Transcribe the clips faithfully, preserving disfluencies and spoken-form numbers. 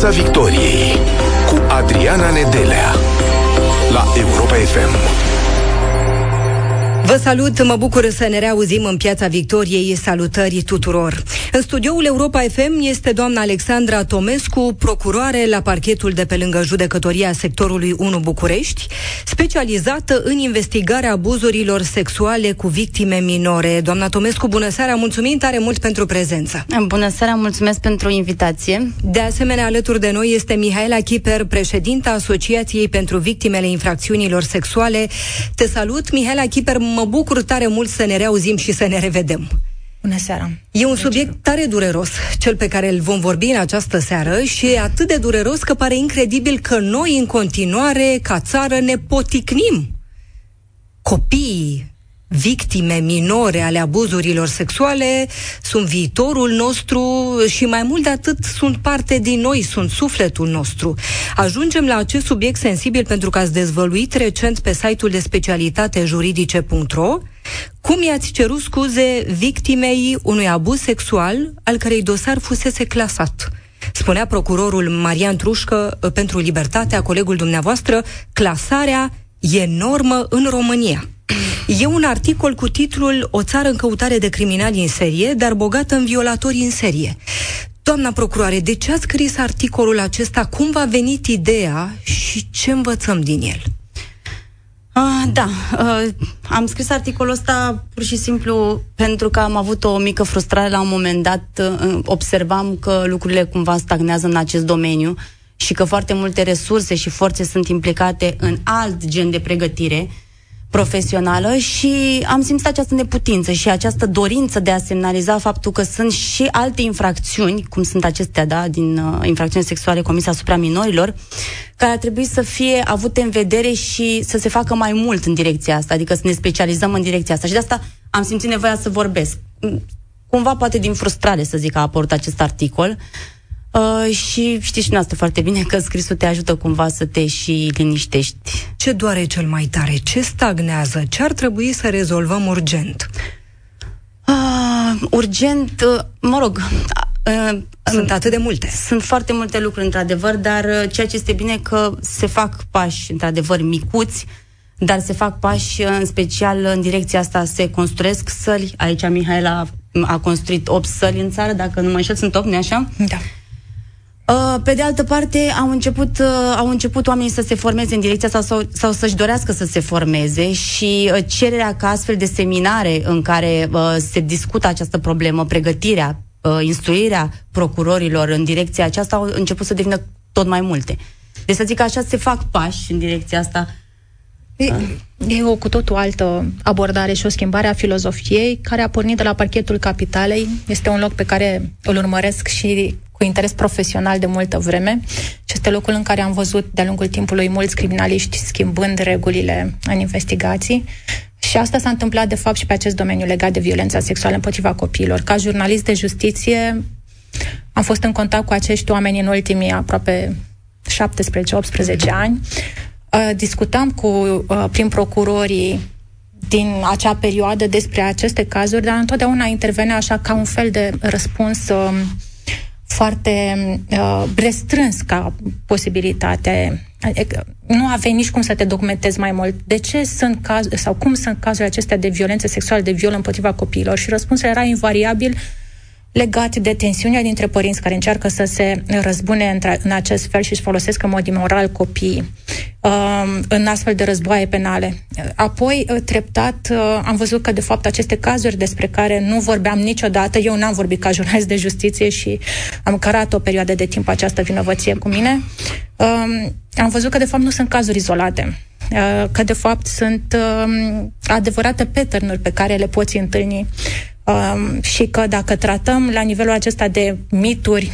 Piața Victoriei cu Adriana Nedelea la Europa F M. Vă salut, mă bucur să ne reauzim în Piața Victoriei. Salutări tuturor. În studioul Europa F M este doamna Alexandra Tomescu, procuroare la parchetul de pe lângă Judecătoria Sectorului unu București, specializată în investigarea abuzurilor sexuale cu victime minore. Doamna Tomescu, bună seara, mulțumim tare mult pentru prezență. Bună seara, mulțumesc pentru invitație. De asemenea, alături de noi este Mihaela Chiper, președinta Asociației pentru Victimele Infracțiunilor Sexuale. Te salut, Mihaela Chiper, mă bucur tare mult să ne reauzim și să ne revedem. Bună seara! E un subiect tare dureros, cel pe care îl vom vorbi în această seară, și e atât de dureros că pare incredibil că noi, în continuare, ca țară, ne poticnim. Copiii, victime minore ale abuzurilor sexuale, sunt viitorul nostru și mai mult de atât sunt parte din noi, sunt sufletul nostru. Ajungem la acest subiect sensibil pentru că ați dezvăluit recent pe site-ul de specialitate juridice punct ro cum i-ați cerut scuze victimei unui abuz sexual al cărei dosar fusese clasat. Spunea procurorul Marian Trușcă pentru Libertatea, colegul dumneavoastră, clasarea e normă în România. E un articol cu titlul O țară în căutare de criminali în serie, dar bogată în violatori în serie. Doamna procuroare, de ce ați scris articolul acesta? Cum v-a venit ideea și ce învățăm din el? Uh, da, uh, am scris articolul ăsta pur și simplu pentru că am avut o mică frustrare la un moment dat. Uh, observam că lucrurile cumva stagnează în acest domeniu și că foarte multe resurse și forțe sunt implicate în alt gen de pregătire profesională și am simțit această neputință și această dorință de a semnaliza faptul că sunt și alte infracțiuni, cum sunt acestea, da, din uh, infracțiuni sexuale comise asupra minorilor, care ar trebui să fie avute în vedere și să se facă mai mult în direcția asta, adică să ne specializăm în direcția asta. Și de asta am simțit nevoia să vorbesc. Cumva, poate din frustrare, să zic, a apărut acest articol. Uh, și știți și noastră foarte bine că scrisul te ajută cumva să te și liniștești. Ce doare cel mai tare? Ce stagnează? Ce ar trebui să rezolvăm urgent? Uh, urgent, uh, mă rog... Uh, sunt atât de multe. Sunt foarte multe lucruri, într-adevăr, dar uh, ceea ce este bine că se fac pași, într-adevăr, micuți, dar se fac pași, în special în direcția asta se construiesc săli. Aici Mihaela a construit opt săli în țară, dacă nu mă înșel, sunt opt, nu-i așa? Da. Pe de altă parte, au început, au început oamenii să se formeze în direcția asta sau, sau să-și dorească să se formeze și cererea ca astfel de seminare în care uh, se discută această problemă, pregătirea, uh, instruirea procurorilor în direcția aceasta, au început să devină tot mai multe. Deci să zic că așa se fac pași în direcția asta. E, e o cu totul altă abordare și o schimbare a filozofiei care a pornit de la parchetul Capitalei. Este un loc pe care îl urmăresc și cu interes profesional de multă vreme și este locul în care am văzut de-a lungul timpului mulți criminaliști schimbând regulile în investigații și asta s-a întâmplat de fapt și pe acest domeniu legat de violența sexuală împotriva copiilor. Ca jurnalist de justiție am fost în contact cu acești oameni în ultimii aproape șaptesprezece optsprezece ani. Discutam cu prim procurorii din acea perioadă despre aceste cazuri, dar întotdeauna intervenea așa ca un fel de răspuns foarte uh, restrâns ca posibilitate. Nu aveai nici cum să te documentezi mai mult. De ce sunt cazuri, sau cum sunt cazurile acestea de violență sexuală, de viol împotriva copiilor? Și răspunsul era invariabil legat de tensiunea dintre părinți care încearcă să se răzbune în acest fel și își folosesc în mod imoral copiii uh, în astfel de războaie penale. Apoi, uh, treptat, uh, am văzut că, de fapt, aceste cazuri despre care nu vorbeam niciodată, eu n-am vorbit ca jurnalist de justiție și am cărat o perioadă de timp această vinovăție cu mine, uh, am văzut că, de fapt, nu sunt cazuri izolate. Uh, că, de fapt, sunt uh, adevărate pattern-uri pe care le poți întâlni. Uh, și că dacă tratăm la nivelul acesta de mituri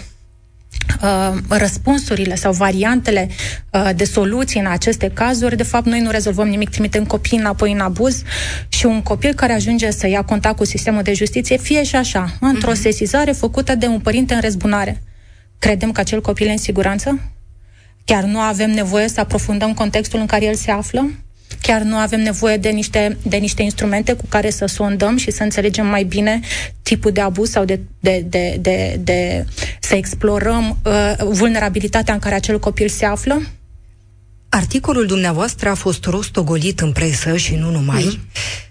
uh, răspunsurile sau variantele uh, de soluții în aceste cazuri, de fapt noi nu rezolvăm nimic, trimitem copiii înapoi în abuz și un copil care ajunge să ia contact cu sistemul de justiție, fie și așa, într-o sesizare făcută de un părinte în răzbunare. Credem că acel copil e în siguranță? Chiar nu avem nevoie să aprofundăm contextul în care el se află? Chiar nu avem nevoie de niște, de niște instrumente cu care să sondăm și să înțelegem mai bine tipul de abuz sau de, de, de, de, de să explorăm uh, vulnerabilitatea în care acel copil se află? Articolul dumneavoastră a fost rostogolit în presă și nu numai. Mm.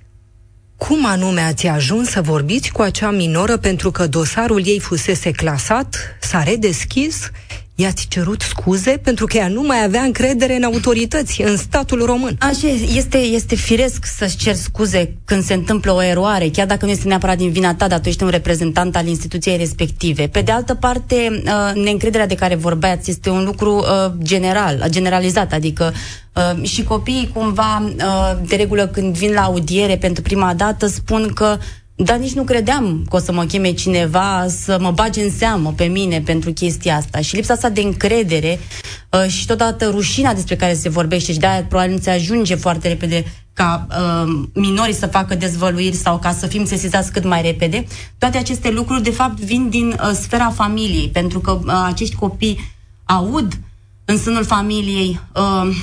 Cum anume ați ajuns să vorbiți cu acea minoră pentru că dosarul ei fusese clasat, s-a redeschis, i-ați cerut scuze pentru că ea nu mai avea încredere în autorități, în statul român? Așa este, este firesc să-ți cer scuze când se întâmplă o eroare, chiar dacă nu este neapărat din vina ta, dar tu ești un reprezentant al instituției respective. Pe de altă parte, neîncrederea de care vorbeați este un lucru general, generalizat, adică și copiii cumva, de regulă când vin la audiere pentru prima dată, spun că dar nici nu credeam că o să mă cheme cineva să mă bage în seamă pe mine pentru chestia asta. Și lipsa asta de încredere uh, și totodată rușinea despre care se vorbește și de-aia probabil nu se ajunge foarte repede ca uh, minorii să facă dezvăluiri sau ca să fim sesizați cât mai repede. Toate aceste lucruri, de fapt, vin din uh, sfera familiei, pentru că uh, acești copii aud în sânul familiei uh,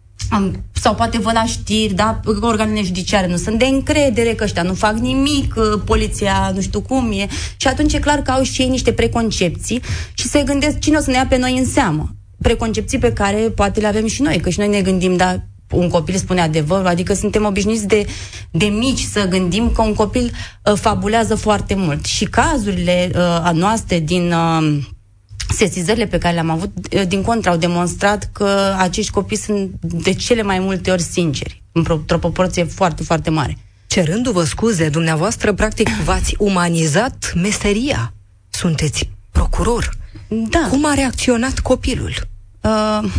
sau poate văd la știri, da, că organele judiciare nu sunt de încredere, că ăștia nu fac nimic, poliția nu știu cum e, și atunci e clar că au și ei niște preconcepții și se gândesc cine o să ne ia pe noi în seamă. Preconcepții pe care poate le avem și noi, că și noi ne gândim, da, un copil spune adevărul, adică suntem obișnuiți de, de mici să gândim că un copil uh, fabulează foarte mult. Și cazurile uh, noastre din... Uh, sesizările pe care le-am avut, din contră, au demonstrat că acești copii sunt de cele mai multe ori sinceri, într-o proporție foarte, foarte mare. Cerându-vă scuze, dumneavoastră, practic, v-ați umanizat meseria. Sunteți procuror. Da. Cum a reacționat copilul? Uh,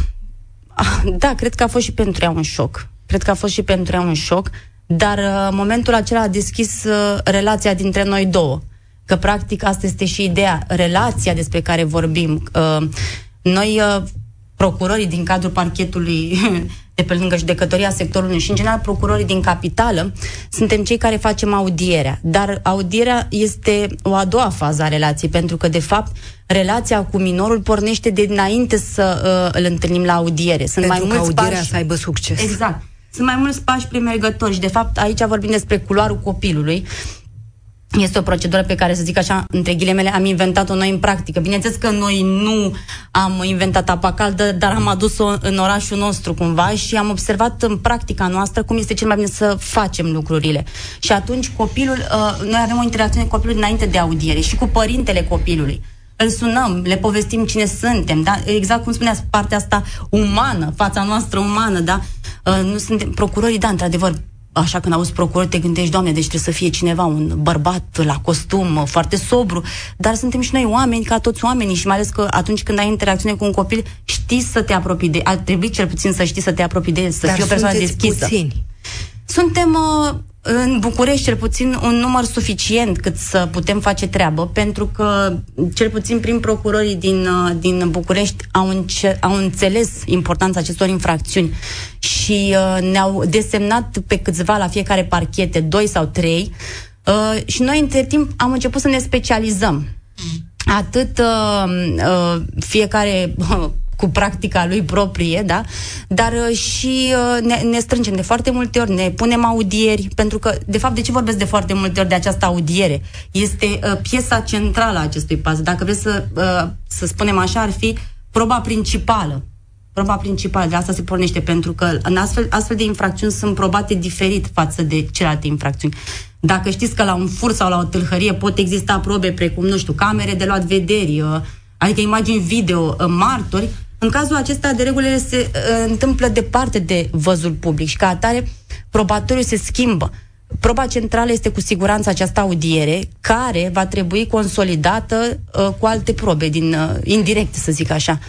da, cred că a fost și pentru ea un șoc. Cred că a fost și pentru ea un șoc, dar uh, momentul acela a deschis uh, relația dintre noi două. Că, practic, asta este și ideea, relația despre care vorbim. Noi, procurorii din cadrul parchetului de pe lângă judecătoria sectorului și, în general, procurorii din capitală, suntem cei care facem audierea. Dar audierea este o a doua fază a relației, pentru că, de fapt, relația cu minorul pornește de dinainte să uh, îl întâlnim la audiere. Sunt pentru mai mulți audierea pași, să aibă succes. Exact. Sunt mai mulți pași premergători și, de fapt, aici vorbim despre culoarul copilului. Este o procedură pe care, să zic așa, între ghilimele, am inventat-o noi în practică. Bineînțeles că noi nu am inventat apa caldă, dar am adus-o în orașul nostru cumva și am observat în practica noastră cum este cel mai bine să facem lucrurile. Și atunci copilul, uh, noi avem o interacțiune cu copilul înainte de audiere și cu părintele copilului. Îl sunăm, le povestim cine suntem, da? Exact cum spuneați, partea asta umană, fața noastră umană, da? Uh, nu suntem procurorii, da, într-adevăr, așa când auzi procuror te gândești, Doamne, deci trebuie să fie cineva, un bărbat la costum, foarte sobru, dar suntem și noi oameni ca toți oamenii și mai ales că atunci când ai interacțiune cu un copil, știi să te apropii de el, ar trebui cel puțin să știi să te apropii de el, să dar fii o persoană deschisă. Puțini. Suntem uh, în București cel puțin un număr suficient cât să putem face treabă, pentru că cel puțin prin procurorii din, uh, din București au, înce- au înțeles importanța acestor infracțiuni și uh, ne-au desemnat pe câțiva la fiecare parchete, doi sau trei, uh, și noi între timp am început să ne specializăm. Atât uh, uh, fiecare... Uh, cu practica lui proprie, da? Dar uh, și uh, ne, ne strângem de foarte multe ori, ne punem audieri, pentru că, de fapt, de ce vorbesc de foarte multe ori de această audiere? Este uh, piesa centrală a acestui pas. Dacă vreți să, uh, să spunem așa, ar fi proba principală. Proba principală, de asta se pornește, pentru că în astfel, astfel de infracțiuni sunt probate diferit față de celelalte infracțiuni. Dacă știți că la un furt sau la o tâlhărie pot exista probe precum, nu știu, camere de luat vederi, uh, adică imagini video, uh, martori, în cazul acesta, de regulă, se uh, întâmplă departe de văzul public și, ca atare, probatoriul se schimbă. Proba centrală este cu siguranță această audiere, care va trebui consolidată uh, cu alte probe, din uh, indirecte, să zic așa.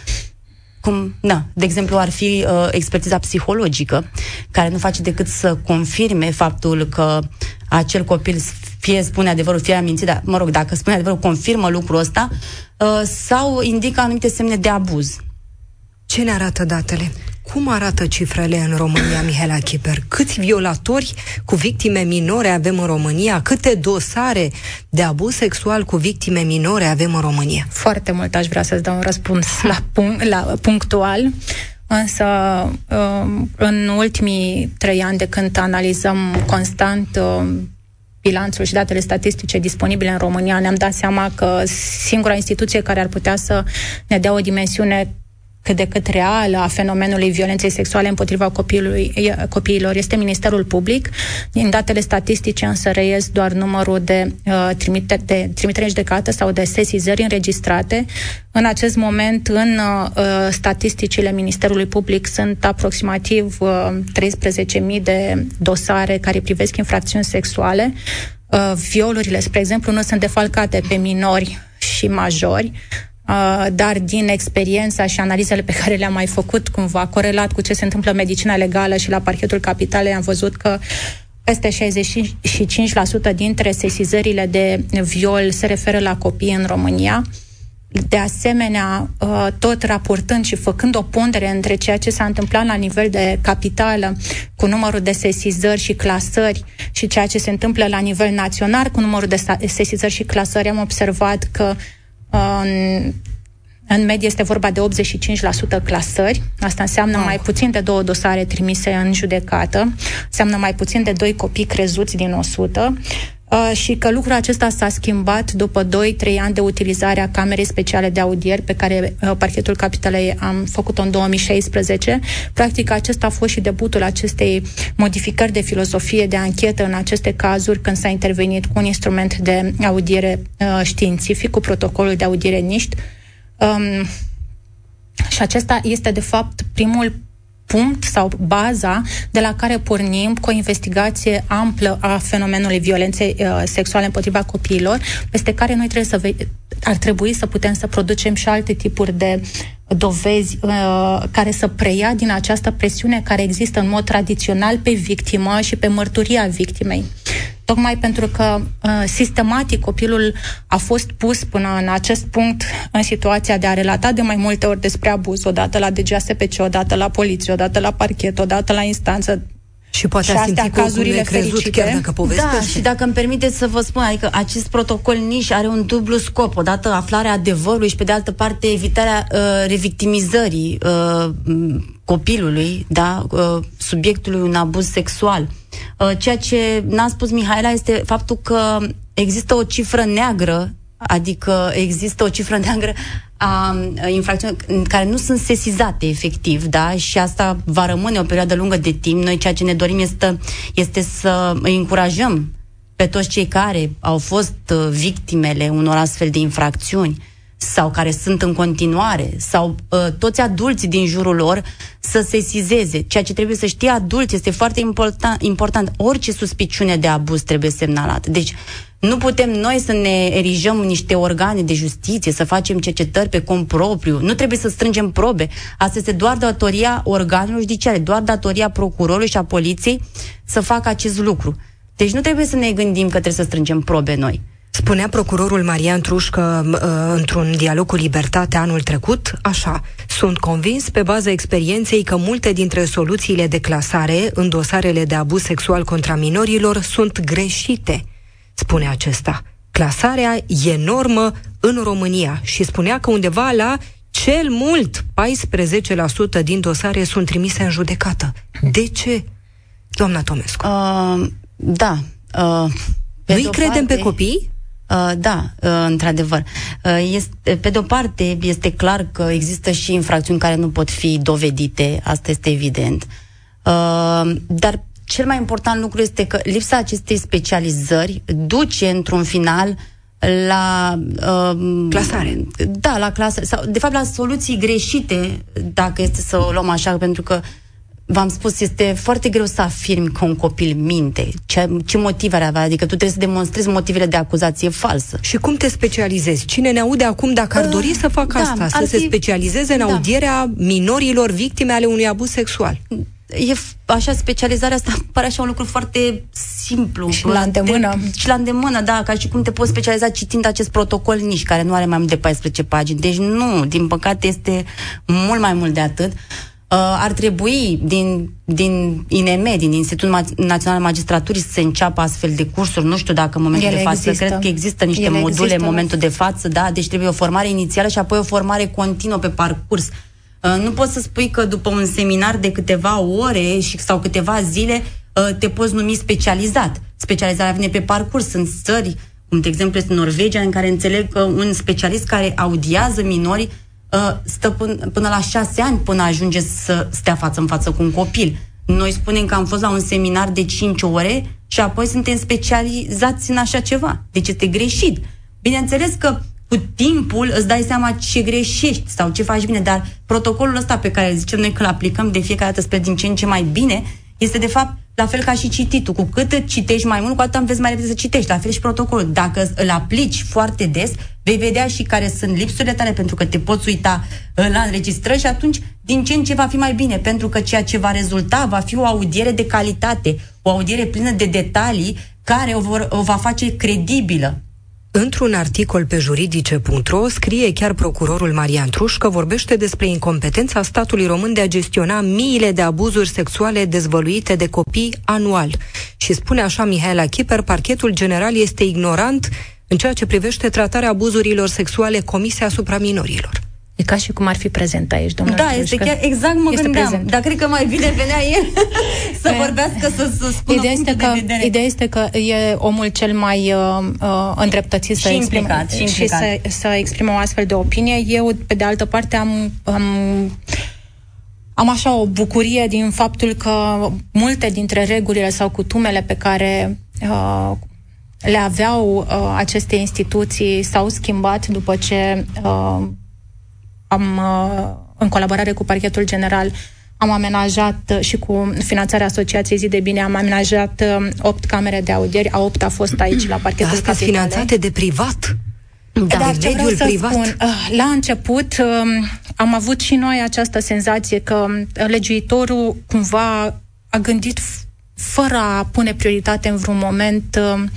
Cum, da, de exemplu, ar fi uh, expertiza psihologică, care nu face decât să confirme faptul că acel copil fie spune adevărul, fie a mințit, dar, mă rog, dacă spune adevărul, confirmă lucrul ăsta, uh, sau indică anumite semne de abuz. Ce ne arată datele? Cum arată cifrele în România, Mihaela Chiper? Câți violatori cu victime minore avem în România? Câte dosare de abuz sexual cu victime minore avem în România? Foarte mult aș vrea să-ți dau un răspuns la, punct, la punctual, însă în ultimii trei ani de când analizăm constant bilanțul și datele statistice disponibile în România, ne-am dat seama că singura instituție care ar putea să ne dea o dimensiune cât de cât reală a fenomenului violenței sexuale împotriva copilului, copiilor este Ministerul Public. Din datele statistice însă reies doar numărul de, uh, trimite, de trimiteri în judecată sau de sesizări înregistrate. În acest moment, în uh, statisticile Ministerului Public sunt aproximativ uh, treisprezece mii de dosare care privesc infracțiuni sexuale. Uh, violurile, spre exemplu, nu sunt defalcate pe minori și majori, Uh, dar din experiența și analizele pe care le-am mai făcut, cumva corelat cu ce se întâmplă în medicina legală și la parchetul capitalei, am văzut că peste șaizeci și cinci la sută dintre sesizările de viol se referă la copii în România. De asemenea, uh, tot raportând și făcând o pondere între ceea ce s-a întâmplat la nivel de capitală cu numărul de sesizări și clasări și ceea ce se întâmplă la nivel național cu numărul de sesizări și clasări, am observat că În, în medie este vorba de optzeci și cinci la sută clasări. Asta înseamnă oh. mai puțin de două dosare trimise în judecată, înseamnă mai puțin de doi copii crezuți din o sută. Uh, și că lucrul acesta s-a schimbat după doi trei ani de utilizare a Camerei Speciale de Audieri, pe care uh, Parchetul Capitalei am făcut-o în două mii șaisprezece. Practic, acesta a fost și debutul acestei modificări de filozofie de anchetă în aceste cazuri, când s-a intervenit cu un instrument de audiere uh, științific, cu protocolul de audiere N I S T. Um, și acesta este, de fapt, primul punct sau baza de la care pornim cu o investigație amplă a fenomenului violenței uh, sexuale împotriva copiilor, peste care noi trebuie să ve- ar trebui să putem să producem și alte tipuri de dovezi uh, care să preia din această presiune care există în mod tradițional pe victimă și pe mărturia victimei. Tocmai pentru că uh, sistematic copilul a fost pus până în acest punct în situația de a relata de mai multe ori despre abuz, odată la D G A S P C, odată la poliție, odată la parchet, odată la instanță. Și poate a simțit cazurile fericite. Chiar dacă povestește. Da, și dacă îmi permiteți să vă spun, adică acest protocol N I S are un dublu scop. Odată aflarea adevărului și pe de altă parte evitarea uh, revictimizării uh, copilului, da, uh, subiectului un abuz sexual. Uh, ceea ce n-a spus Mihaela este faptul că există o cifră neagră, adică există o cifră neagră a infracțiuni care nu sunt sesizate efectiv, da? Și asta va rămâne o perioadă lungă de timp. Noi ceea ce ne dorim este, este să îi încurajăm pe toți cei care au fost victimele unor astfel de infracțiuni sau care sunt în continuare, sau uh, toți adulții din jurul lor să sesizeze. Ceea ce trebuie să știe adulți este foarte important, important. Orice suspiciune de abuz trebuie semnalată. Deci nu putem noi să ne erijăm niște organe de justiție, să facem cercetări pe cont propriu. Nu trebuie să strângem probe. Asta este doar datoria organelor judiciare, doar datoria procurorului și a poliției să facă acest lucru. Deci nu trebuie să ne gândim că trebuie să strângem probe noi. Spunea procurorul Marian Trușcă uh, într-un dialog cu Libertate anul trecut, așa: sunt convins pe baza experienței că multe dintre soluțiile de clasare în dosarele de abuz sexual contra minorilor sunt greșite. Spune acesta. Clasarea e normă în România și spunea că undeva la cel mult paisprezece la sută din dosare sunt trimise în judecată. De ce, doamna Tomescu? Uh, da. Uh, Nu-i credem parte... pe copii? Uh, da, uh, într-adevăr. Uh, este, pe de-o parte, este clar că există și infracțiuni care nu pot fi dovedite, asta este evident. Uh, dar cel mai important lucru este că lipsa acestei specializări duce, într-un final, la... Uh, clasare. Da, la clasare. Sau, de fapt, la soluții greșite, dacă este să o luăm așa, pentru că v-am spus, este foarte greu să afirmi că un copil minte. Ce, ce motive ar avea? Adică tu trebuie să demonstrezi motivele de acuzație falsă. Și cum te specializezi? Cine ne aude acum, dacă ar dori să facă uh, asta, da, să se fi... specializeze în da. audierea minorilor victime ale unui abuz sexual? E așa, specializarea asta pare așa un lucru foarte simplu. Și la îndemână. Te, și la îndemână, da, ca și cum te poți specializa citind acest protocol N I S, care nu are mai mult de paisprezece pagini. Deci nu, din păcate este mult mai mult de atât. Uh, ar trebui din, din I N M, din Institutul Național al Magistraturii, să se înceapă astfel de cursuri. Nu știu dacă în momentul Ele de față, există. Cred că există niște Ele module există, în momentul de față, da, deci trebuie o formare inițială și apoi o formare continuă pe parcurs. Uh, nu poți să spui că după un seminar de câteva ore și, sau câteva zile te poți numi specializat. Specializarea vine pe parcurs. Sunt țări, cum de exemplu este Norvegia, în care înțeleg că un specialist care audiază minori stă până, până la șase ani până ajunge să stea față în față cu un copil. Noi spunem că am fost la un seminar de cinci ore și apoi suntem specializați în așa ceva. Deci este greșit. Bineînțeles că cu timpul îți dai seama ce greșești sau ce faci bine, dar protocolul ăsta pe care zicem noi că îl aplicăm de fiecare dată spre din ce în ce mai bine, este de fapt la fel ca și cititul. Cu cât citești mai mult, cu atât înveți mai repede să citești. La fel și protocolul. Dacă îl aplici foarte des, vei vedea și care sunt lipsurile tale, pentru că te poți uita la înregistrări și atunci din ce în ce va fi mai bine, pentru că ceea ce va rezulta va fi o audiere de calitate, o audiere plină de detalii care o, vor, o va face credibilă. Într-un articol pe juridice punct ro scrie chiar procurorul Marian Truș că vorbește despre incompetența statului român de a gestiona miile de abuzuri sexuale dezvăluite de copii anual. Și spune așa Mihaela Chiper, parchetul general este ignorant în ceea ce privește tratarea abuzurilor sexuale comise asupra minorilor. E ca și cum ar fi prezent aici, domnul Da, Truș, este chiar exact mă gândeam. Prezent. Dar cred că mai bine venea el să vorbească, să, să spună ideea este punctul că, de vedere. Ideea este că e omul cel mai uh, uh, îndreptățit și să implicat, exprime, și, și să, să exprime o astfel de opinie. Eu, pe de altă parte, am... am Am așa o bucurie din faptul că multe dintre regulile sau cutumele pe care uh, le aveau uh, aceste instituții s-au schimbat după ce uh, am, uh, în colaborare cu Parchetul General, am amenajat și cu finanțarea Asociației Zi de Bine, am amenajat uh, opt camere de audieri, a opt a fost aici la Parchetul Capitalei. Astea finanțate de privat. Da, dar de ce vreau să privat. spun, la început am avut și noi această senzație că legiuitorul cumva a gândit fără a pune prioritate în vreun moment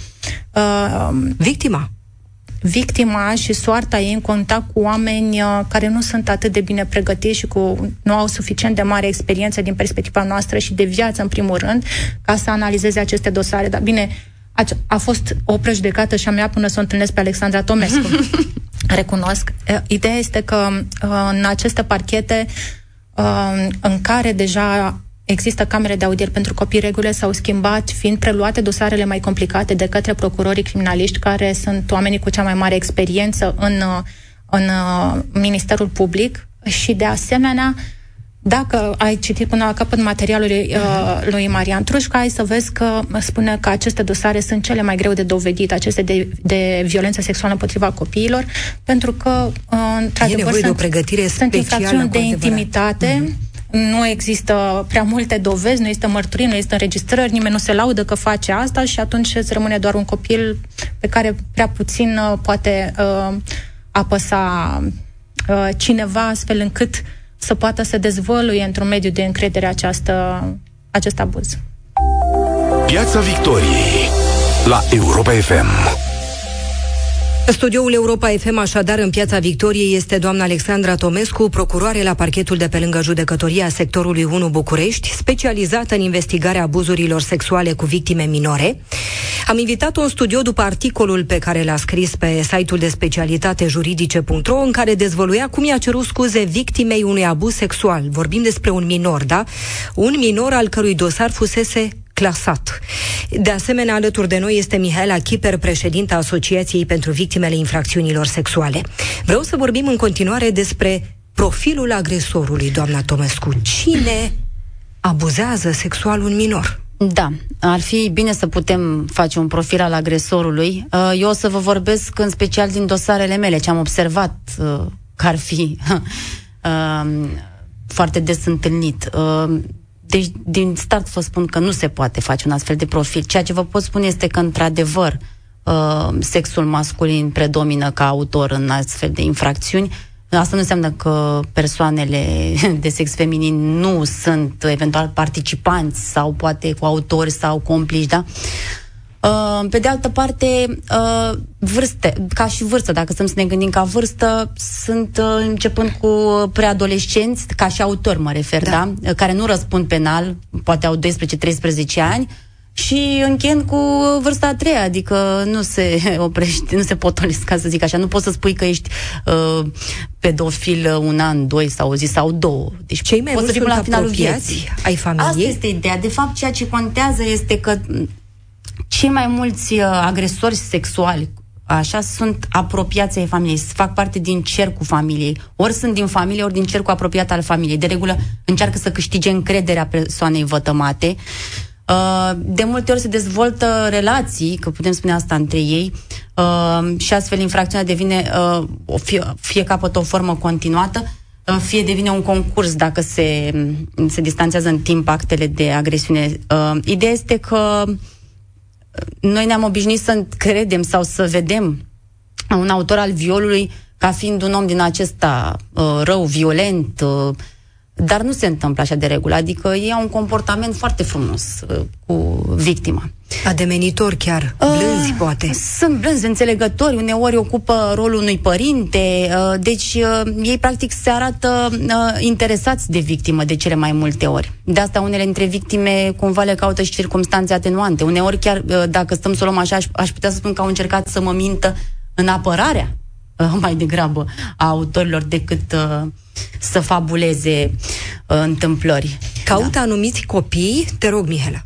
uh, victima. Victima și soarta ei în contact cu oameni uh, care nu sunt atât de bine pregătiți și cu, nu au suficient de mare experiență din perspectiva noastră și de viață, în primul rând, ca să analizeze aceste dosare. Dar bine, a, a fost o prejudecată și a mea până să o întâlnesc pe Alexandra Tomescu. Recunosc. Ideea este că uh, în aceste parchete uh, în care deja există camere de audieri pentru copii, regulile s-au schimbat, fiind preluate dosarele mai complicate de către procurorii criminaliști, care sunt oamenii cu cea mai mare experiență în, în Ministerul Public și, de asemenea, dacă ai citit până la capăt materialul lui, uh, lui Marian Trușca, ai să vezi că spune că aceste dosare sunt cele mai greu de dovedit, aceste de, de violență sexuală împotriva copiilor, pentru că, uh, într-adevăr, sunt, de o pregătire sunt infracțiuni de intimitate, mm-hmm. Nu există prea multe dovezi, nu există mărturii, nu există înregistrări, nimeni nu se laudă că face asta și atunci îți rămâne doar un copil pe care prea puțin uh, poate uh, apăsa uh, cineva, astfel încât să poată să dezvăluie într-un mediu de încredere această, acest abuz. Piața Victoriei la Europa F M. Studioul Europa F M, așadar, în Piața Victoriei, este doamna Alexandra Tomescu, procuroare la parchetul de pe lângă judecătoria sectorului unu București, specializată în investigarea abuzurilor sexuale cu victime minore. Am invitat-o în studio după articolul pe care l-a scris pe site-ul de specialitate juridice punct ro, în care dezvăluia cum i-a cerut scuze victimei unui abuz sexual. Vorbim despre un minor, da? Un minor al cărui dosar fusese clasat. De asemenea, alături de noi este Mihaela Chiper, președinta Asociației pentru Victimele Infracțiunilor Sexuale. Vreau să vorbim în continuare despre profilul agresorului, doamna Tomescu. Cine abuzează sexual un minor? Da, ar fi bine să putem face un profil al agresorului. Eu o să vă vorbesc în special din dosarele mele, ce am observat că ar fi foarte des întâlnit. Deci, din start vă spun că nu se poate face un astfel de profil. Ceea ce vă pot spune este că, într-adevăr, sexul masculin predomină ca autor în astfel de infracțiuni. Asta nu înseamnă că persoanele de sex feminin nu sunt eventual participanți sau poate coautori sau complici, da? Pe de altă parte, vârste, ca și vârstă, dacă stăm să ne gândim ca vârstă, sunt începând cu preadolescenți, ca și autori mă refer, da? Da? Care nu răspund penal, poate au doisprezece treisprezece ani, și încheind cu vârsta a treia, adică nu se oprește, nu se potolesc, ca să zic așa. Nu poți să spui că ești uh, pedofil un an, doi sau o zi sau două. Deci cei mai mulți sunt apropiați ai familiei? Asta este ideea. De fapt, ceea ce contează este că cei mai mulți uh, agresori sexuali așa sunt apropiați ai familiei, fac parte din cercul familiei. Ori sunt din familie, ori din cercul apropiat al familiei. De regulă încearcă să câștige încrederea persoanei vătămate. De multe ori se dezvoltă relații, că putem spune asta, între ei, și astfel infracțiunea devine, fie, fie capătă o formă continuată, fie devine un concurs dacă se, se distanțează în timp actele de agresiune. Ideea este că noi ne-am obișnuit să credem sau să vedem un autor al violului ca fiind un om din acesta uh, rău, violent, uh, dar nu se întâmplă așa de regulă. Adică ei au un comportament foarte frumos uh, cu victima. Ademenitor chiar, blânzi uh, poate. Sunt blânzi, înțelegători, uneori ocupă rolul unui părinte, uh, deci uh, ei practic se arată uh, interesați de victimă de cele mai multe ori. De asta unele dintre victime cumva le caută și circumstanțe atenuante. Uneori chiar, uh, dacă stăm să o luăm așa, aș, aș putea să spun că au încercat să mă mintă în apărarea uh, mai degrabă a autorilor decât uh, să fabuleze uh, întâmplări. Caută da. anumiți copii? Te rog, Mihela.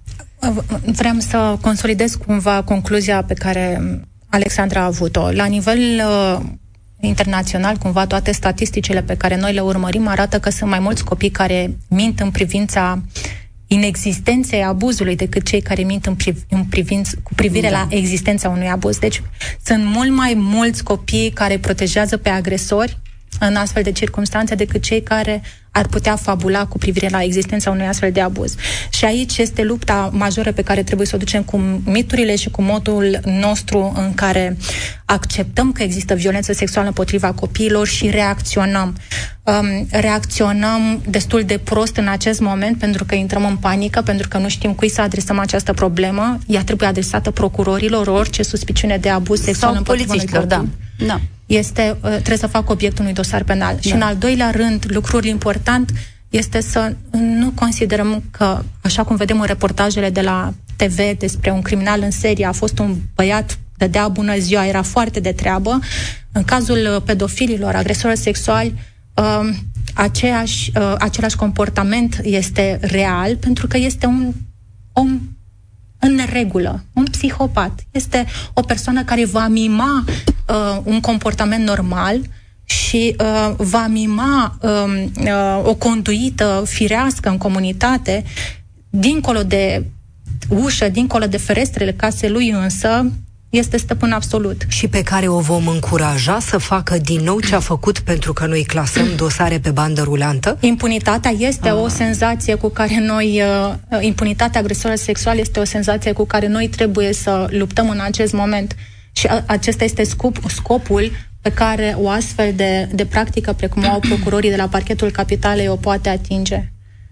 Vreau să consolidez cumva concluzia pe care Alexandra a avut-o. La nivel uh, internațional, cumva toate statisticile pe care noi le urmărim arată că sunt mai mulți copii care mint în privința inexistenței abuzului decât cei care mint în, priv- în privinț- cu privire da. la existența unui abuz. Deci sunt mult mai mulți copii care protejează pe agresori în astfel de circunstanțe decât cei care ar putea fabula cu privire la existența unui astfel de abuz. Și aici este lupta majoră pe care trebuie să o ducem cu miturile și cu modul nostru în care acceptăm că există violență sexuală împotriva copiilor și reacționăm. Um, reacționăm destul de prost în acest moment pentru că intrăm în panică, pentru că nu știm cui să adresăm această problemă. Ea trebuie adresată procurorilor, orice suspiciune de abuz sexual sau împotriva unui copil. Da. Da. Este, trebuie să facă obiectul unui dosar penal. Da. Și în al doilea rând, lucrul important este să nu considerăm că, așa cum vedem în reportajele de la T V despre un criminal în serie, a fost un băiat, dădea bună ziua, era foarte de treabă. În cazul pedofililor, agresorilor sexuali, uh, aceeași, uh, același comportament este real, pentru că este un om în neregulă, un psihopat. Este o persoană care va mima uh, un comportament normal și uh, va mima uh, uh, o conduită firească în comunitate, dincolo de ușă, dincolo de ferestrele casei lui, însă este stăpân absolut. Și pe care o vom încuraja să facă din nou ce a făcut pentru că noi clasăm dosare pe bandă rulantă? Impunitatea este ah. o senzație cu care noi, uh, impunitatea agresorilor sexuale este o senzație cu care noi trebuie să luptăm în acest moment. Și a, acesta este scop, scopul pe care o astfel de, de practică, precum au procurorii de la parchetul Capitalei, o poate atinge.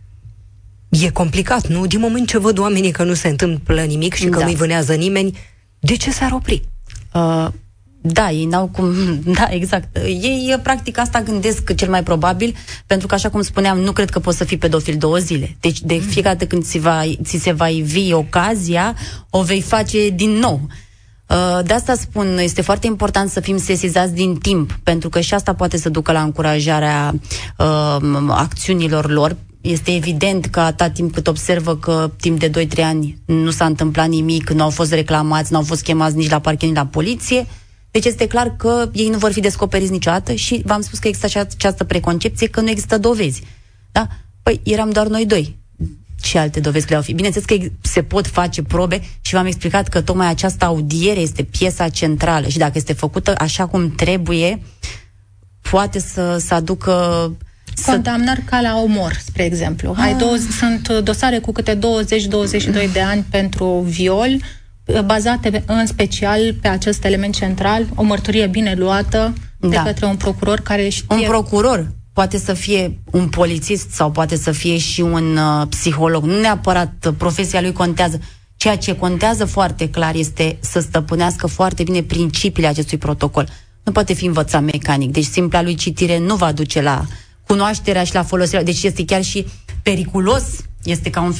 E complicat, nu? Din moment ce văd oamenii că nu se întâmplă nimic și că da. nu-i vânează nimeni, de ce s-ar opri? Uh, da, ei n-au cum... Da, exact. Ei, practic, asta gândesc cel mai probabil, pentru că, așa cum spuneam, nu cred că poți să fii pedofil două zile. Deci, de fiecare dată când ți, va, ți se va ivi ocazia, o vei face din nou. Uh, de asta spun, este foarte important să fim sesizați din timp, pentru că și asta poate să ducă la încurajarea uh, acțiunilor lor. Este evident că atât timp cât observă că timp de doi trei ani nu s-a întâmplat nimic, nu au fost reclamați, nu au fost chemați nici la parchet, nici la poliție, deci este clar că ei nu vor fi descoperiți niciodată și v-am spus că există această preconcepție că nu există dovezi. Da? Păi eram doar noi doi. Ce alte dovezi puteau fi? Bineînțeles că se pot face probe și v-am explicat că tocmai această audiere este piesa centrală și dacă este făcută așa cum trebuie, poate să, să aducă... Condamnări ca la omor, spre exemplu. Ah. Ai două, sunt dosare cu câte douăzeci douăzeci și doi de ani pentru viol, bazate în special pe acest element central, o mărturie bine luată de da. către un procuror care știe... Un procuror poate să fie un polițist sau poate să fie și un uh, psiholog. Nu neapărat uh, profesia lui contează. Ceea ce contează foarte clar este să stăpânească foarte bine principiile acestui protocol. Nu poate fi învățat mecanic. Deci simpla lui citire nu va duce la cunoașterea și la folosirea. Deci este chiar și periculos. Este ca un fel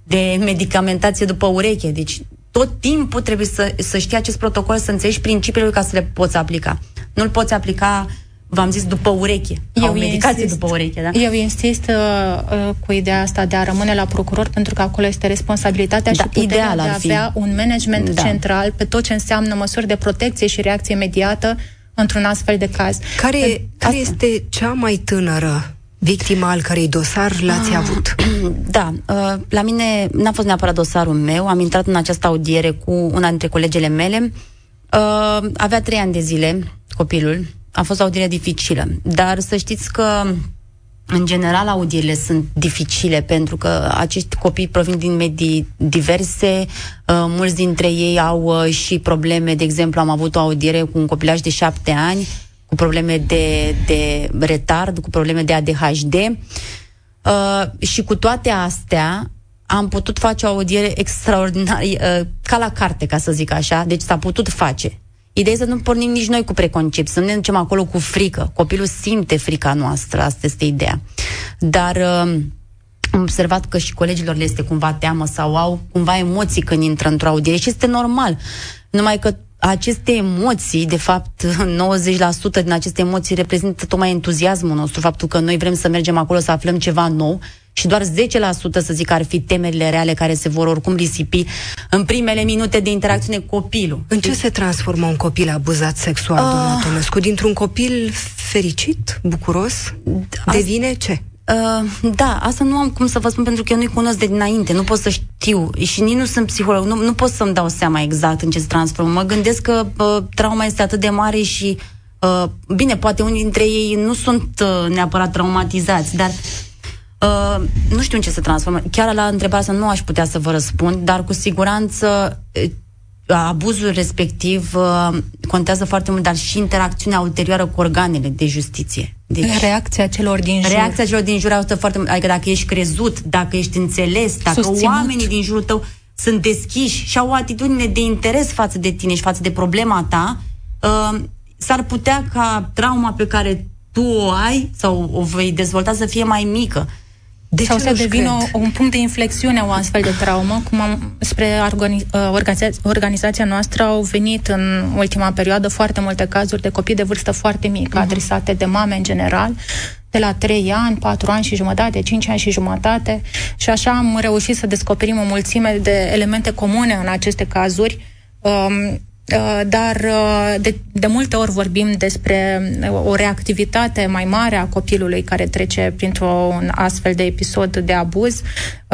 de medicamentație după ureche. Deci tot timpul trebuie să, să știi acest protocol, să înțelegi principiile ca să le poți aplica. Nu-l poți aplica, v-am zis, după ureche. Eu o medicație insist, după ureche, da? Eu insist uh, cu ideea asta de a rămâne la procuror, pentru că acolo este responsabilitatea da, și puterea de a avea un management da. central pe tot ce înseamnă măsuri de protecție și reacție imediată într-un astfel de caz. Care, de, care este cea mai tânără victima al cărei dosar l-ați avut? Da, uh, la mine n-a fost neapărat dosarul meu, am intrat în această audiere cu una dintre colegele mele, uh, avea trei ani de zile copilul, a fost o audiere dificilă, dar să știți că în general audierile sunt dificile pentru că acești copii provin din medii diverse, uh, mulți dintre ei au uh, și probleme, de exemplu am avut o audiere cu un copilaj de șapte ani cu probleme de, de retard, cu probleme de A D H D uh, și cu toate astea am putut face o audiere extraordinară, uh, ca la carte, ca să zic așa, deci s-a putut face. Ideea e să nu pornim nici noi cu preconcepții, să nu ne ducem acolo cu frică. Copilul simte frica noastră, asta este ideea. Dar uh, am observat că și colegilor le este cumva teamă sau au cumva emoții când intră într-o audiere și este normal. Numai că aceste emoții, de fapt, nouăzeci la sută din aceste emoții reprezintă tocmai entuziasmul nostru, faptul că noi vrem să mergem acolo să aflăm ceva nou și doar zece la sută, să zic, ar fi temerile reale care se vor oricum risipi în primele minute de interacțiune cu copilul. În ce se transformă un copil abuzat sexual, uh, doamna Tomescu? Dintr-un copil fericit, bucuros, devine ce? Uh, da, asta nu am cum să vă spun pentru că eu nu-i cunosc de dinainte, nu pot să știu și nici nu sunt psiholog, nu, nu pot să-mi dau seama exact în ce se transformă. Mă gândesc că uh, trauma este atât de mare și uh, bine, poate unii dintre ei nu sunt uh, neapărat traumatizați, dar uh, nu știu în ce se transformă. Chiar la întrebarea asta nu aș putea să vă răspund, dar cu siguranță uh, abuzul respectiv uh, contează foarte mult, dar și interacțiunea ulterioară cu organele de justiție. Deci, reacția celor din jur. Reacția celor din jur este foarte mult, adică dacă ești crezut, dacă ești înțeles, dacă susținut. Oamenii din jurul tău sunt deschiși și au o atitudine de interes față de tine și față de problema ta, uh, s-ar putea ca trauma pe care tu o ai sau o vei dezvolta să fie mai mică. De sau să devină un punct de inflexiune o astfel de traumă, cum am, spre organi, organizația, organizația noastră au venit în ultima perioadă foarte multe cazuri de copii de vârstă foarte mică, uh-huh. adresate de mame în general, de la trei ani, patru ani și jumătate, cinci ani și jumătate, și așa am reușit să descoperim o mulțime de elemente comune în aceste cazuri. Um, dar de, de multe ori vorbim despre o reactivitate mai mare a copilului care trece printr-un astfel de episod de abuz.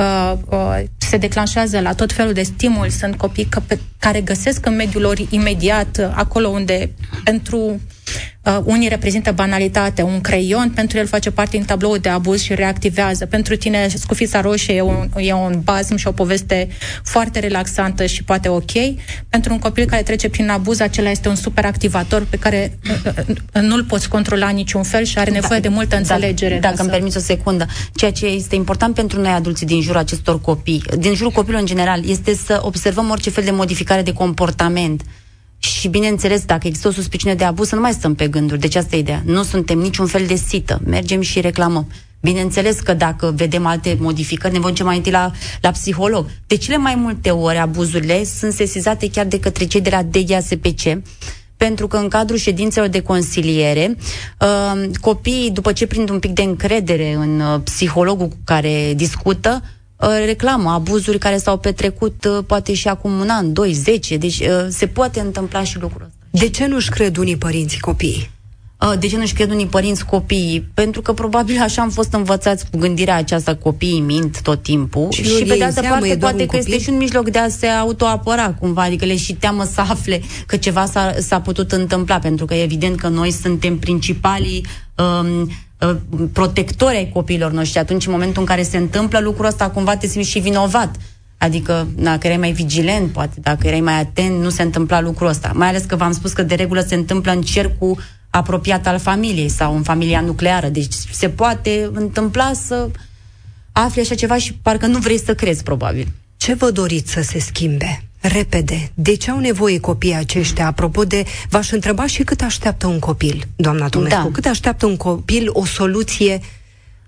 Se declanșează la tot felul de stimuli. Sunt copii care găsesc în mediul lor imediat, acolo unde pentru Uh, unii reprezintă banalitate, un creion pentru el face parte din tabloul de abuz și reactivează. Pentru tine scufița roșie e un, e un bazm și o poveste foarte relaxantă și poate ok. Pentru un copil care trece prin abuz, acela este un super activator pe care uh, uh, nu-l poți controla niciun fel și are nevoie da, de multă înțelegere. Da, dacă să... îmi permiți o secundă. Ceea ce este important pentru noi adulții din jurul acestor copii, din jurul copilului în general, este să observăm orice fel de modificare de comportament. Și, bineînțeles, dacă există o suspiciune de abuz, să nu mai stăm pe gânduri. Deci asta e ideea. Nu suntem niciun fel de sită. Mergem și reclamăm. Bineînțeles că dacă vedem alte modificări, ne vom duce mai întâi la, la psiholog. De cele mai multe ori, abuzurile sunt sesizate chiar de către cei de la D G A S P C, pentru că în cadrul ședințelor de consiliere, uh, copiii, după ce prind un pic de încredere în uh, psihologul cu care discută, reclamă abuzuri care s-au petrecut poate și acum un an, doi, zece, deci se poate întâmpla și lucrul ăsta. De ce nu-și cred unii părinți copiii? De ce nu-și cred unii părinți copiii? Pentru că probabil așa am fost învățați cu gândirea aceasta, copiii mint tot timpul și, și pe de altă parte poate că este și un mijloc de a se autoapăra cumva, adică le și teamă să afle că ceva s-a, s-a putut întâmpla, pentru că e evident că noi suntem principalii um, protectori ai copiilor noștri. Atunci, în momentul în care se întâmplă lucrul ăsta, cumva te simți și vinovat. Adică, dacă erai mai vigilent, poate, dacă erai mai atent, nu se întâmpla lucrul ăsta. Mai ales că v-am spus că de regulă se întâmplă în cercul apropiat al familiei sau în familia nucleară. Deci se poate întâmpla să afli așa ceva și parcă nu vrei să crezi, probabil. Ce vă doriți să se schimbe? Repede. De ce au nevoie copiii aceștia? Apropo de, v-aș întreba și cât așteaptă un copil, doamna Tomescu. Da. Cât așteaptă un copil o soluție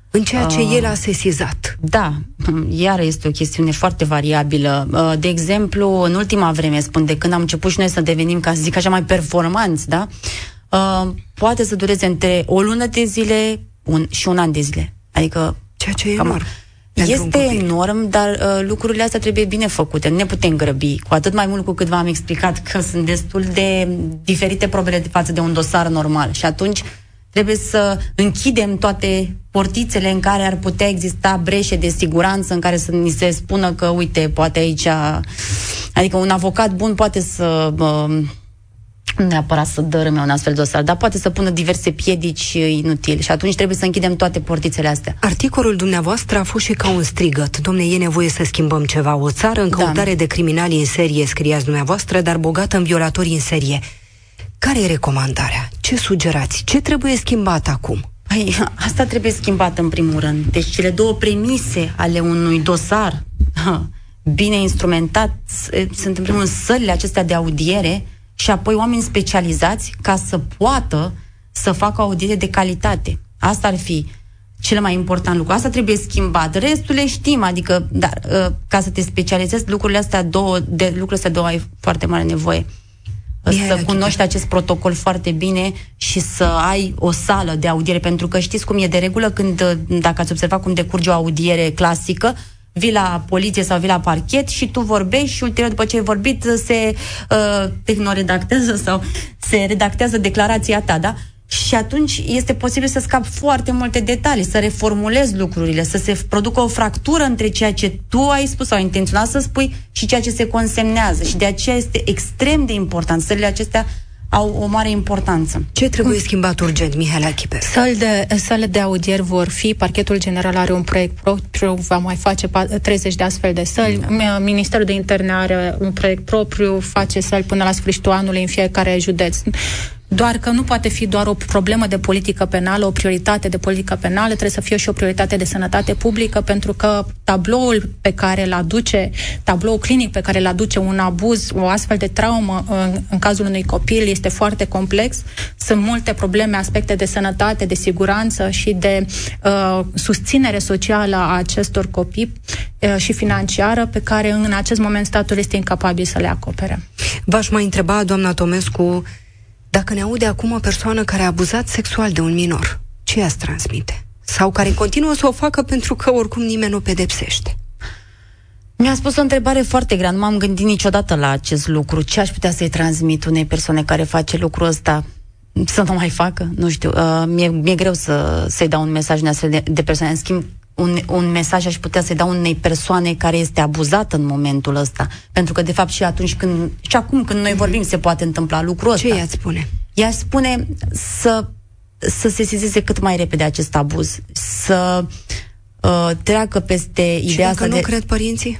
în ceea ce uh, el a sesizat. Da, iar este o chestiune foarte variabilă. Uh, de exemplu, în ultima vreme, spun, de când am început și noi să devenim, ca să zic așa, mai performanți, da? Uh, poate să dureze între o lună de zile un, și un an de zile. Adică... Ceea ce e enorm. Este enorm, dar uh, lucrurile astea trebuie bine făcute. Nu ne putem grăbi, cu atât mai mult cu cât v-am explicat că sunt destul de diferite probele față de un dosar normal. Și atunci trebuie să închidem toate portițele în care ar putea exista breșe de siguranță, în care să ni se spună că, uite, poate aici... Adică un avocat bun poate să... Uh, nu neapărat să dărâme un astfel de dosar, dar poate să pună diverse piedici inutile și atunci trebuie să închidem toate portițele astea. Articolul dumneavoastră a fost și ca un strigăt. Dom'le, e nevoie să schimbăm ceva. O țară în căutare da. de criminali în serie, scriați dumneavoastră, dar bogată în violatori în serie. Care e recomandarea? Ce sugerați? Ce trebuie schimbat acum? Păi, asta trebuie schimbat în primul rând. Deci cele două premise ale unui dosar bine instrumentat sunt în primul rând sălile acestea de audiere și apoi oameni specializați ca să poată să facă audiere de calitate. Asta ar fi cel mai important lucru. Asta trebuie schimbat. Restul le știm, adică dar, ca să te specializezi, lucrurile astea două, de lucrurile astea două ai foarte mare nevoie. Bine, să cunoști acest protocol foarte bine și să ai o sală de audiere, pentru că știți cum e de regulă când, dacă ați observat cum decurge o audiere clasică, vii la poliție sau vii la parchet și tu vorbești și ulterior după ce ai vorbit se uh, tehnoredactează sau se redactează declarația ta, da? Și atunci este posibil să scapi foarte multe detalii, să reformulezi lucrurile, să se producă o fractură între ceea ce tu ai spus sau ai intenționat să spui și ceea ce se consemnează. Și de aceea este extrem de important. Sălile acestea au o mare importanță. Ce trebuie schimbat urgent, Mihaela Chiper? Sale de, sale de audieri vor fi, Parchetul General are un proiect propriu, va mai face treizeci de astfel de săli, da. Ministerul de Interne are un proiect propriu, face săli până la sfârșitul anului în fiecare județ. Doar că nu poate fi doar o problemă de politică penală, o prioritate de politică penală, trebuie să fie și o prioritate de sănătate publică, pentru că tabloul pe care îl aduce, tabloul clinic pe care îl aduce un abuz, o astfel de traumă în, în cazul unui copil este foarte complex. Sunt multe probleme, aspecte de sănătate, de siguranță și de uh, susținere socială a acestor copii uh, și financiară, pe care în acest moment statul este incapabil să le acopere. V-aș mai întreba, doamna Tomescu, dacă ne aude acum o persoană care a abuzat sexual de un minor, ce i-ați transmite? Sau care continuă să o facă pentru că oricum nimeni nu o pedepsește? Mi-a spus o întrebare foarte grea, nu m-am gândit niciodată la acest lucru. Ce aș putea să-i transmit unei persoane care face lucrul ăsta? Să nu mai facă? Nu știu. Uh, mi-e, mi-e greu să, să-i dau un mesaj de, de persoane. În schimb, un, un mesaj aș putea să-i dau unei persoane care este abuzată în momentul ăsta. Pentru că, de fapt, și atunci când, și acum când noi vorbim, se poate întâmpla lucrul ăsta. Ce i-ați spune? I-aș spune să, să se sesizeze cât mai repede acest abuz. Să uh, treacă peste și ideea asta asta nu de... cred părinții?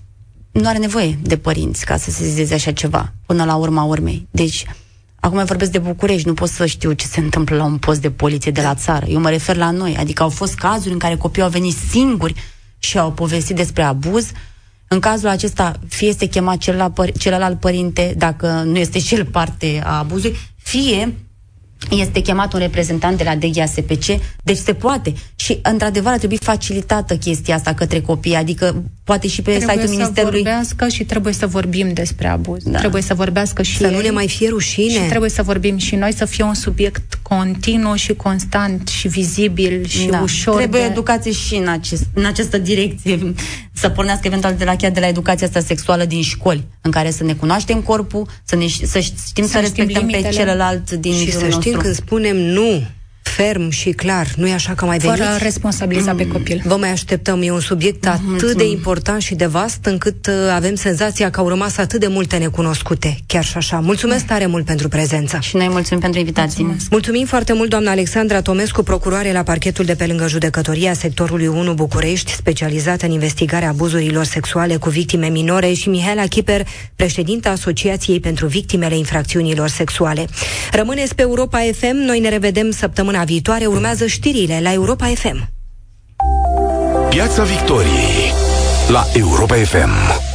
Nu are nevoie de părinți ca să se sesizeze așa ceva, până la urma urmei. Deci, acum vorbesc de București, nu pot să știu ce se întâmplă la un post de poliție de la țară. Eu mă refer la noi, adică au fost cazuri în care copiii au venit singuri și au povestit despre abuz. În cazul acesta, fie este chemat celălalt, celălalt părinte, dacă nu este cel parte a abuzului, fie este chemat un reprezentant de la D G A S P C, deci se poate. Și, într-adevăr, ar trebui facilitată chestia asta către copii, adică poate și pe trebuie site-ul Ministerului... Trebuie să vorbească și trebuie să vorbim despre abuz. Da. Trebuie să vorbească și Să ei, nu ne mai fie rușine. și trebuie să vorbim și noi, să fie un subiect continuu și constant și vizibil și da. ușor. Trebuie de... educație și în, acest, în această direcție, să pornească eventual de la chiar de la educația asta sexuală din școli, în care să ne cunoaștem corpul, să, ne, să știm să, să respectăm pe celălalt din și jurul să știm nostru. când spunem nu, ferm și clar, nu e așa că mai veniți? Fără responsabiliza mm. pe copil. Vă mai așteptăm, e un subiect atât Mulțumim. de important și de vast, încât uh, avem senzația că au rămas atât de multe necunoscute, chiar și așa. Mulțumesc tare mult pentru prezența. Și noi mulțumim pentru invitație. Mulțumesc. Mulțumim foarte mult, doamna Alexandra Tomescu, procuroare la parchetul de pe lângă judecătoria sectorului unu București, specializată în investigarea abuzurilor sexuale cu victime minore, și Mihaela Chiper, președinta Asociației pentru Victimele Infracțiunilor Sexuale. Rămâneți pe Europa F M, noi ne revedem săptămâna viitoare, urmează știrile la Europa F M. Piața Victoriei la Europa F M.